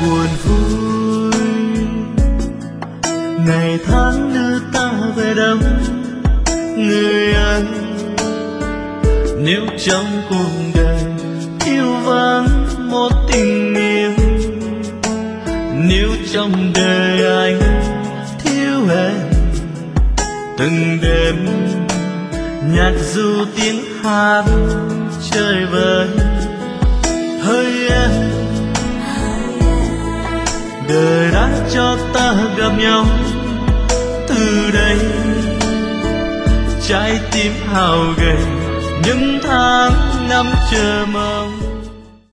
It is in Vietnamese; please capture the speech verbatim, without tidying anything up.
buồn vui. Ngày tháng đưa ta về đâu người ơi, nếu trong cuộc đời thiếu vắng một tình yêu, nếu trong đời anh thiếu em từng đêm nhạc du tiếng hát chơi vơi. Hỡi em, đời đã cho ta gặp nhau, từ đây trái tim hao gầy những tháng năm chờ mong.